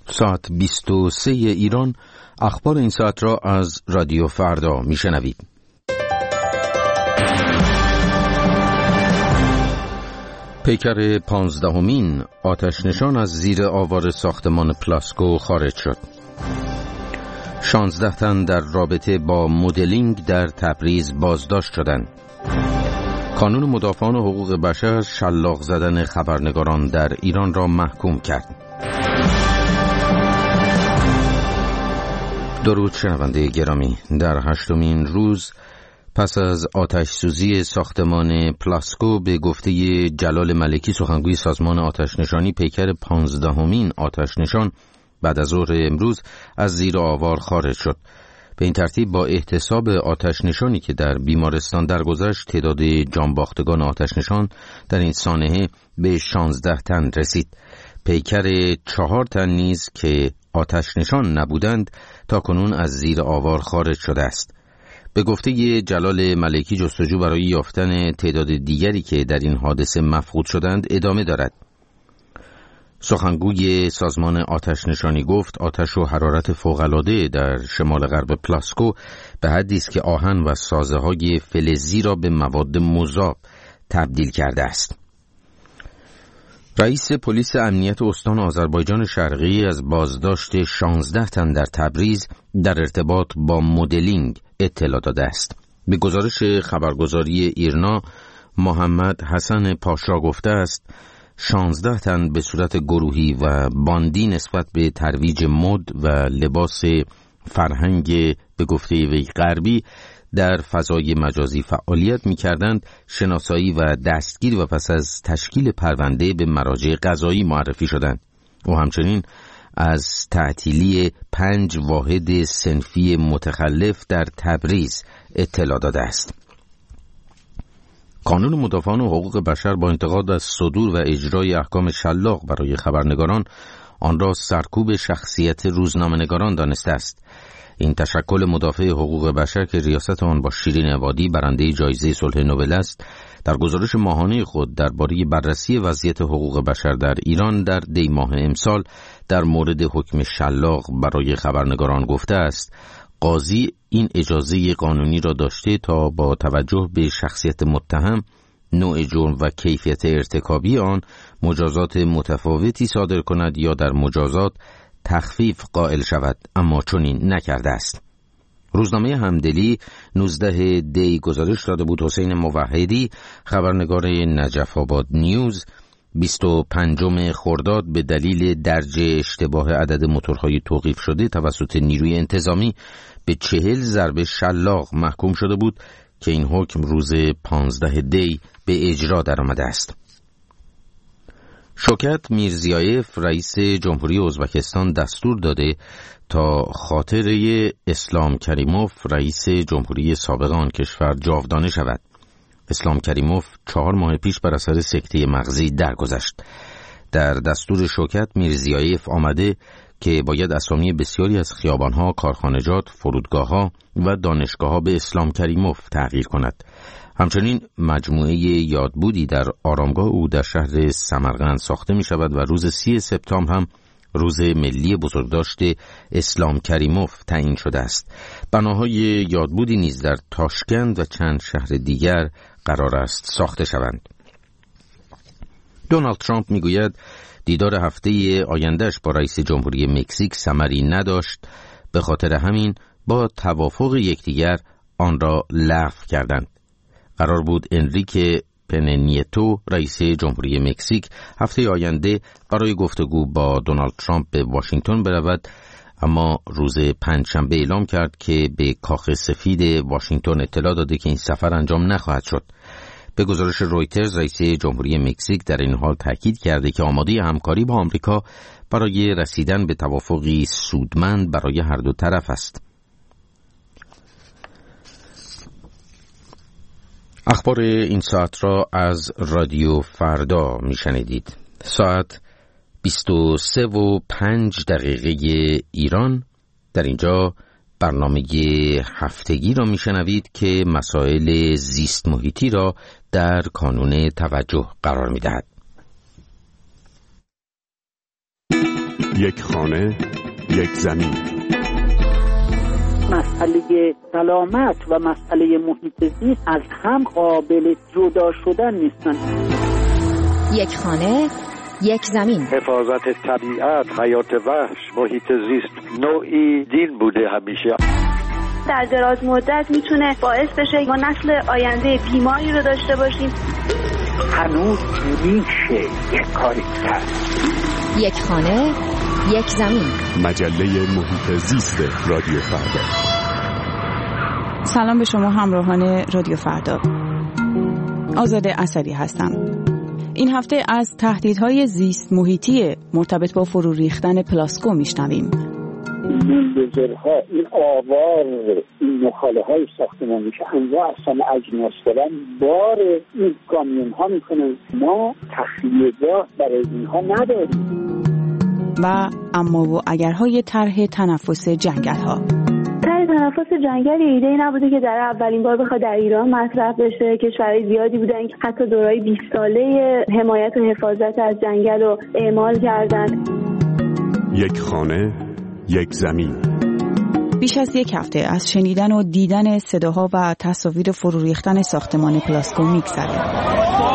ساعت 23 ایران. اخبار این ساعت را از رادیو فردا میشنوید. پیکر 15مین آتش نشان از زیر آوار ساختمان پلاسکو خارج شد. 16 تن در رابطه با مدلینگ در تبریز بازداشت شدند. کانون مدافعان حقوق بشر شلاق زدن خبرنگاران در ایران را محکوم کرد. درود شنونده گرامی، در 8مین روز پس از آتش سوزی ساختمان پلاسکو به گفته جلال ملکی سخنگوی سازمان آتش نشانی، پیکر 15مین آتش نشان بعد از ظهر امروز از زیر آوار خارج شد. به این ترتیب با احتساب آتش نشانی که در بیمارستان درگذشت، تعداد جانباختگان آتش نشان در این سانحه به 16 تن رسید. پیکر 4 تن نیز که آتش نشان نبودند تا کنون از زیر آوار خارج شده است. به گفته جلال ملکی جستجو برای یافتن تعداد دیگری که در این حادثه مفقود شدند ادامه دارد. سخنگوی سازمان آتش نشانی گفت آتش و حرارت فوق‌العاده در شمال غرب پلاسکو به حدی است که آهن و سازه‌های فلزی را به مواد مذاب تبدیل کرده است. رئیس پلیس امنیت استان آذربایجان شرقی از بازداشت 16 تن در تبریز در ارتباط با مدلینگ اطلاع داده است. به گزارش خبرگزاری ایرنا، محمد حسن پاشا گفته است 16 تن به صورت گروهی و باندی نسبت به ترویج مد و لباس فرهنگ به گفته وی غربی در فضای مجازی فعالیت می‌کردند، شناسایی و دستگیر و پس از تشکیل پرونده به مراجع قضایی معرفی شدند. او همچنین از تعطیلی 5 واحد صنفی متخلف در تبریز اطلاع داده است. کانون مدافعان حقوق بشر با انتقاد از صدور و اجرای احکام شلاق برای خبرنگاران، آن را سرکوب شخصیت روزنامه‌نگاران دانسته است. این تشکل مدافع حقوق بشر که ریاست آن با شیرین عبادی برنده جایزه صلح نوبل است، در گزارش ماهانه خود درباره بررسی وضعیت حقوق بشر در ایران در دی ماه امسال در مورد حکم شلاق برای خبرنگاران گفته است قاضی این اجازه قانونی را داشته تا با توجه به شخصیت متهم، نوع جرم و کیفیت ارتکابی آن مجازات متفاوتی صادر کند یا در مجازات تخفیف قائل شود، اما چنین نکرده است. روزنامه همدلی 19 دی گزارش داده بود حسین موحدی، خبرنگار نجف آباد نیوز، 25 خرداد به دلیل درج اشتباه عدد موتورهای توقیف شده توسط نیروی انتظامی به 40 ضربه شلاق محکوم شده بود که این حکم روز 15 دی به اجرا درآمده است. شوکت میرزیایف رئیس جمهوری ازبکستان دستور داده تا خاطره اسلام کریموف رئیس جمهوری سابق آن کشور جاودانه شود. اسلام کریموف 4 ماه پیش بر اثر سکته مغزی درگذشت. در دستور شوکت میرزیایف آمده که باید اسامی بسیاری از خیابانها، کارخانجات، فرودگاه‌ها و دانشگاه‌ها به اسلام کریموف تغییر کند. همچنین مجموعه یادبودی در آرامگاه او در شهر سمرقند ساخته می شود و روز 30 سپتامبر هم روز ملی بزرگداشت اسلام کریموف تعیین شده است. بناهای یادبودی نیز در تاشکند و چند شهر دیگر قرار است ساخته شوند. دونالد ترامپ می گوید دیدار هفته آیندهش با رئیس جمهوری مکزیک ثمری نداشت، به خاطر همین با توافق یکدیگر آن را لغو کردند. قرار بود انریکه پننیتو رئیس جمهوری مکزیک هفته آینده برای گفتگو با دونالد ترامپ به واشنگتن برود، اما روز پنجشنبه اعلام کرد که به کاخ سفید واشنگتن اطلاع داده که این سفر انجام نخواهد شد. به گزارش رویترز رئیس جمهوری مکزیک در این حال تاکید کرده که آماده همکاری با آمریکا برای رسیدن به توافقی سودمند برای هر دو طرف است. اخبار این ساعت را از رادیو فردا میشنیدید. ساعت 23:05 ایران. در اینجا برنامه هفتگی را میشنوید که مسائل زیست محیطی را در کانون توجه قرار میدهد. یک خانه، یک زمین. مسئله سلامت و مسئله محیط زیست از هم قابل جدا شدن نیستن. یک خانه، یک زمین. حفاظت طبیعت، حیات وحش، محیط زیست نوعی دین بوده همیشه. در دراز مدت میتونه باعث بشه ما نسل آینده بیماری رو داشته باشیم. هنوز میشه یک کاری کرد. یک خانه، یک زمین. مجله محیط زیست رادیو فردا. سلام به شما همراهان رادیو فردا. آزاده اسدی هستم. این هفته از تهدیدهای زیست محیطی مرتبط با فرو ریختن پلاسکو میشنویم. بلدوزرها، این آوار، این نخاله های ساختمانی که انواع اقسام اجناس دارن بار این کامیون ها میکنن. ما تخلیه‌گاه برای اینها نداریم. و اما و اگرهای طرح تنفس جنگل ها. طرح تنفس جنگل ایده‌ای نبوده که در اولین بار بخواد در ایران مطرح بشه. کشورهای زیادی بودن که حتی دوره‌های 20 ساله حمایت و حفاظت از جنگل رو اعمال کردن. یک خانه، یک زمین. بیش از یک هفته از شنیدن و دیدن صداها و تصاویر فرو ریختن ساختمان پلاسکو میگذره.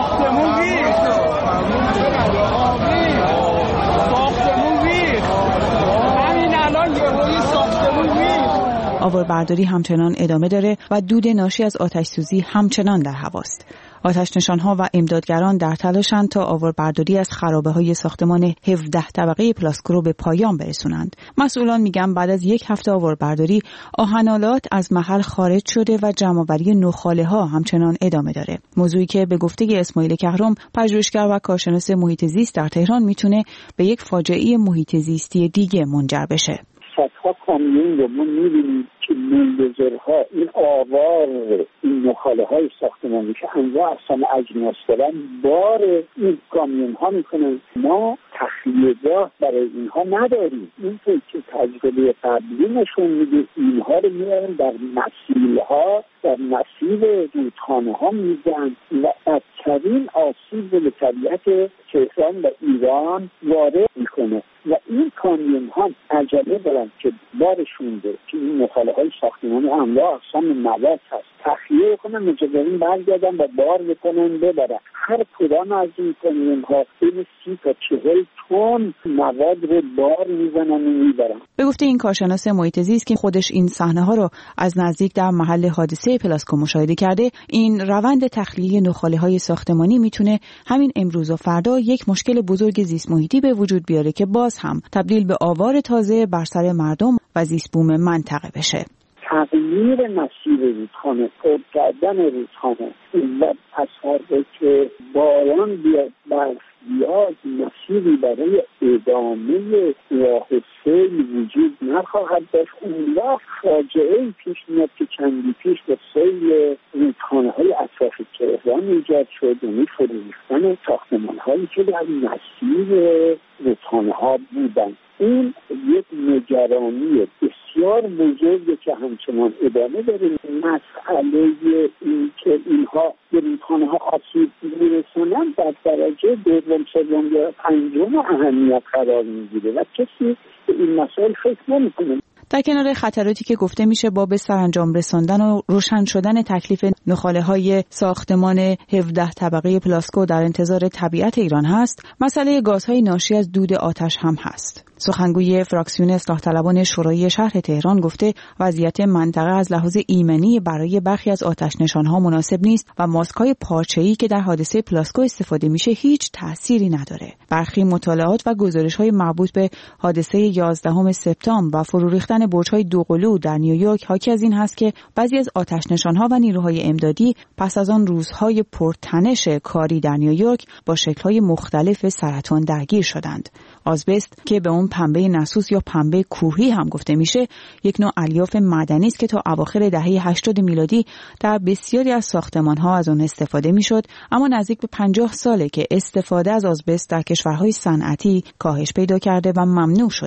آواربرداری همچنان ادامه داره و دود ناشی از آتش سوزی همچنان در هواست. آتش نشانها و امدادگران در تلاشند تا آواربرداری از خرابه‌های ساختمان 17 طبقه پلاسکو رو به پایان برسونند. مسئولان میگن بعد از یک هفته آواربرداری آهن‌آلات از محل خارج شده و جمع‌آوری نخاله‌ها همچنان ادامه داره. موضوعی که به گفته اسماعیل کهرم، پژوهشگر و کارشناس محیط زیست در تهران، میتونه به یک فاجعه محیط زیستی دیگه منجر بشه. صدها کامیون رو ما می‌بینیم که بلدوزرها، این آوار، این نخاله های ساختمانی که انواع اقسام اجناس دارن بار این کامیون ها میکنن. ما تخلیه‌گاه برای اینها نداریم. این که تجربه قبلی نشون میده اینها رو میارن در مسیرها، در مسیر رودخانه ها میزن و بدترین آسیب به طبیعت تهران و ایران وارد میکنه. و این کامیون ها عجله دارن که بارشون ده که این نخاله های ساختمانی انواع اقسام مواد هست تخلیه کنن، مجرمین برگردن و بار بکنن ببرن. هر کدام از این کامیون ها بین 30 تا 40 تن مواد رو بار میزنن و میبرن. به گفته این کارشناس محیط زیست که خودش این صحنه ها رو از نزدیک در محل حادثه پلاسکو مشاهده کرده، این روند تخلیه نخاله های ساختمانی میتونه همین امروز و فردا یک مشکل بزرگ زیست محیطی به وجود بیاره که باز هم تبدیل به آوار تازه بر سر مردم و زیست بوم منطقه بشه. تغییر مسیر رودخانه، پر کردن رودخانه و اثر که باران بیاد، برف بیاد، مسیری برای ادامه راه سیل وجود نخواهد داشت. اون وقت فاجعه‌ای پیش میاد که چندی پیش به سیل رودخانه‌های اطراف تهران ایجاد شد، یعنی فرو ریختن ساختمان‌هایی که در مسیر رودخانه‌ها بودن. این یک نگرانی بسیار بزرگه که همچنان ادامه داره. مسئله این که اینها به رودخانه‌ها آسیب می‌رسونن در درجه دوم، سوم یا پنجم اهمیت قرار می‌گیره و کسی به این مسائل فکر نمی‌کنه. در کنار خطراتی که گفته میشه باب سرانجام رساندن و روشن شدن تکلیف نخاله‌های ساختمان 17 طبقه پلاسکو در انتظار طبیعت ایران هست، مسئله گازهای ناشی از دود آتش هم هست. سخنگوی فراکسیون اصلاح طلبان شورای شهر تهران گفته وضعیت منطقه از لحاظ ایمنی برای برخی از آتش نشانها مناسب نیست و ماسک‌های پارچه‌ای که در حادثه پلاسکو استفاده میشه هیچ تأثیری نداره. برخی مطالعات و گزارش‌های مربوط به حادثه 11 سپتامبر و فرو ریختن برج‌های دوقلو در نیویورک حاکی از این هست که بعضی از آتش نشانها و نیروهای امدادی پس از آن روزهای پرتنش کاری در نیویورک با شکل‌های مختلف سرطان درگیر شدند. آزبست که به اون پنبه نسوس یا پنبه کوهی هم گفته میشه، یک نوع الیاف معدنی است که تا اواخر دهه 80 میلادی در بسیاری از ساختمان‌ها از اون استفاده میشد، اما نزدیک به 50 ساله که استفاده از آزبست در کشورهای صنعتی کاهش پیدا کرده و ممنوع شده.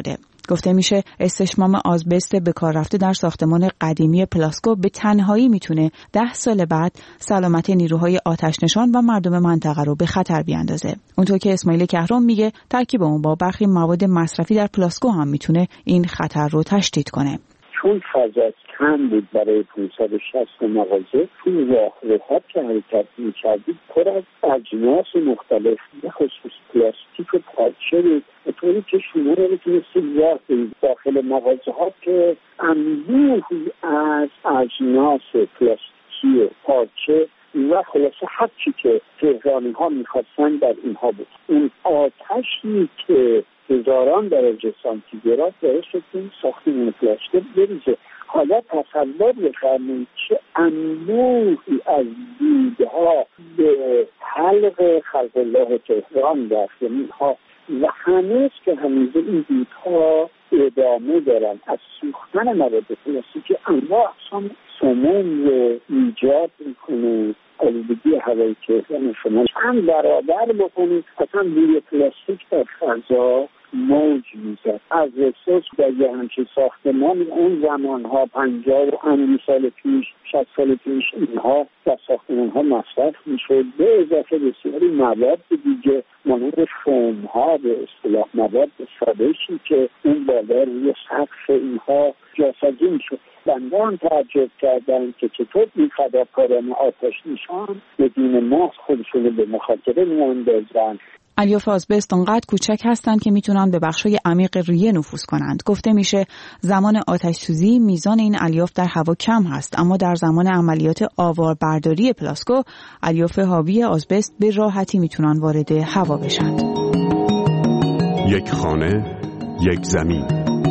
گفته میشه استشمام آزبست به کار رفته در ساختمان قدیمی پلاسکو به تنهایی میتونه 10 سال بعد سلامت نیروهای آتش‌نشان و مردم منطقه رو به خطر بیاندازه. اونطور که اسماعیل کهرام میگه ترکیب اون با برخی مواد مصرفی در پلاسکو هم میتونه این خطر رو تشدید کنه. چون فضا کم بود برای 560 مغازه، توی راهروها که حرکت می‌کردید پر از اجناس مختلف به خصوص پلاستیک و پارچه بود، به طوری که شما رو میتونستید راه برید داخل مغازه ها که انبوهی از اجناس پلاستیکی و پارچه و خلاصه هر چی که تهرانی ها میخواستن در اینها بود. اون آتشی که هزاران درجه سانتیگراد باعث شد این ساختمان پلاستیک بریزه. حالا تصور بفرمایید چه انبوهی از دودها به حلق خلق الله تهران رفت ها و هنوز که هنوز این دودها ادامه دارن از سوختن مواد پلاستیکی انواع اقسام سموم رو ایجاد میکنه. آلودگی هوای تهران شما چند برابر بکنید اصلا بوی پلاستیک در فضا موج میزد. از احساس در یه همچین ساختمان اون زمانها 50 و اندی سال پیش 60 سال پیش اینها در ساختمان ها مصرف میشد، به اضافه بسیاری مواد دیگه مانند فوم ها به اصطلاح مواد ساده‌ای که اون بالا روی سقف اینها جاسازی میشد. بنده هم تعجب کردم که چطور این فداکاران آتش نشان بدون ماسک خودشون رو به مخاطره میاندازن. الیاف آزبست اونقدر کوچک هستند که میتونن به بخشای عمیق ریه نفوذ کنند. گفته میشه زمان آتش سوزی میزان این الیاف در هوا کم هست، اما در زمان عملیات آواربرداری پلاسکو الیاف حاوی آزبست به راحتی میتونن وارد هوا بشن. یک خانه، یک زمین.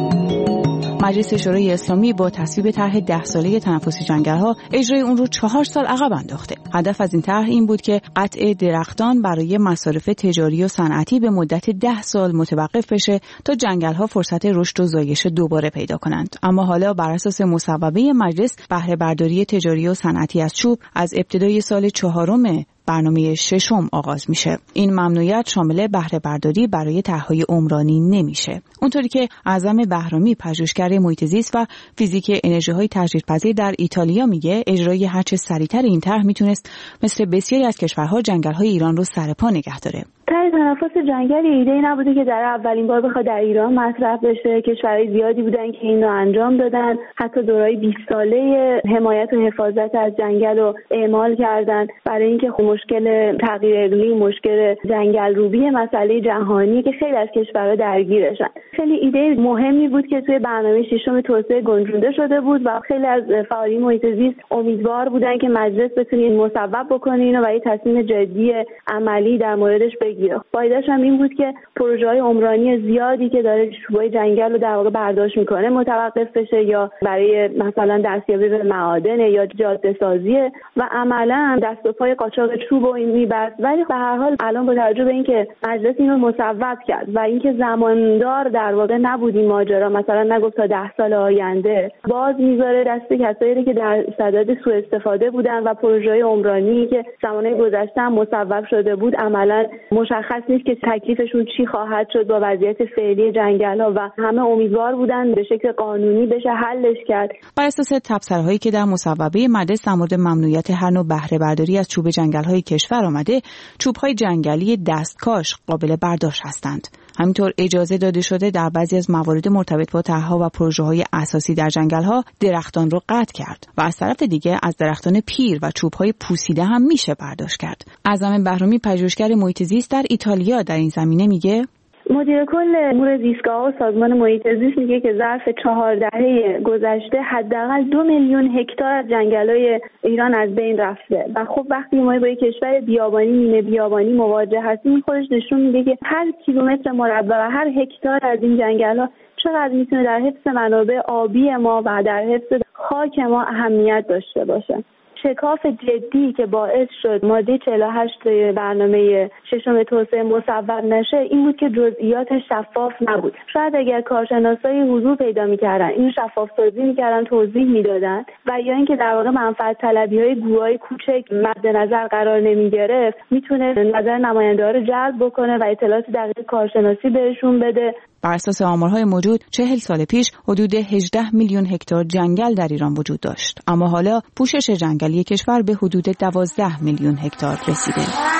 مجلس شورای اسلامی با تصویب طرح 10 ساله تنفسی جنگل‌ها اجرای اون رو 4 سال عقب انداخته. هدف از این طرح این بود که قطع درختان برای مصارف تجاری و صنعتی به مدت 10 سال متوقف بشه تا جنگل‌ها فرصت رشد و زایش دوباره پیدا کنند. اما حالا بر اساس مصوبه مجلس بهره برداری تجاری و صنعتی از چوب از ابتدای سال 4 برنامه 6 آغاز میشه. این ممنوعیت شامل بهره برداری برای طرح‌های عمرانی نمیشه. اونطوری که اعظم بهرامی پژوهشگر محیط زیست و فیزیک انرژی‌های تجدیدپذیر در ایتالیا میگه اجرای هرچه سریعتر این طرح میتونست مثل بسیاری از کشورها جنگل‌های ایران رو سر پا نگه داره. طرح تنفس جنگل ایده‌ای نبوده که در اولین بار بخواد در ایران مطرح بشه. کشورهای زیادی بودن که این رو انجام دادن، حتی دورای 20 ساله حمایت و حفاظت از جنگل رو اعمال کردن برای اینکه مشکل تغییر اقلیم، مشکل جنگل روبی مسئله جهانی که خیلی از کشورها درگیرشن. خیلی ایده مهمی بود که توی برنامه 6 توسعه گنجونده شده بود و خیلی از فعالین محیط زیست امیدوار بودن که مجلس بتونه این مصوب بکنه اینو و یه تصمیم جدی عملی در موردش بگیره. فایده‌اش هم این بود که پروژه‌های عمرانی زیادی که داره چوبای جنگل رو در واقع برداشت میکنه متوقف بشه یا برای مثلا دستیابی به معادن یا جاده سازی و عملاً دست و پای قاچاق چوب و این میبرد. ولی به هر حال الان با توجه به اینکه مجلس اینو مصوب کرد و اینکه زماندار در واقع نبود این ماجرا، مثلا نگفت تا 10 سال آینده، باز میذاره دست کسایی که در صدد سوء استفاده بودن و پروژه‌های عمرانی که زمانه گذشته هم مصوب شده بود عملاً مشخص نیست که تکلیفشون چی خواهد شد با وضعیت فعلی جنگل‌ها و همه امیدوار بودن به شکل قانونی بشه حلش کرد. بر اساس تبصره‌هایی که در مصوبه مجلس در مورد ممنوعیت هر نوع بهره برداری از چوب جنگل‌های کشور آمده، چوب‌های جنگلی دستکاش قابل برداشت هستند. همینطور اجازه داده شده در بعضی از موارد مرتبط با طرح‌ها و پروژه‌های اساسی در جنگل‌ها درختان رو قطع کرد و از طرف دیگه از درختان پیر و چوب‌های پوسیده هم میشه برداشت کرد. اعظم بهرامی پژوهشگر محیط زیست در ایتالیا در این زمینه میگه مدیر کل امور زیستگاه‌ها و سازمان محیط زیست میگه که ظرف 4 دهه گذشته حداقل 2 میلیون هکتار از جنگل‌های ایران از بین رفته و خب وقتی ما با یک کشور بیابانی نیمه بیابانی مواجه هستیم خودش نشون میده که هر کیلومتر مربع و هر هکتار از این جنگل‌ها چقدر میتونه در حفظ منابع آبی ما و در حفظ خاک ما اهمیت داشته باشه. شکاف جدی که باعث شد ماده 48 برنامه 6 توسعه مصوب نشه این بود که جزئیات شفاف نبود. شاید اگر کارشناسای حضور پیدا می‌کردن اینو شفاف سازی می‌کردن، توضیح می‌دادن و یا اینکه در واقع منفعت طلبی‌های گروهای کوچک مد نظر قرار نمی‌گرفت، میتونه نظر نماینده‌ها رو جلب بکنه و اطلاعات دقیق کارشناسی بهشون بده. بر اساس آمارهای موجود 40 سال پیش حدود 18 میلیون هکتار جنگل در ایران وجود داشت، اما حالا پوشش جنگلی کشور به حدود 12 میلیون هکتار رسیده.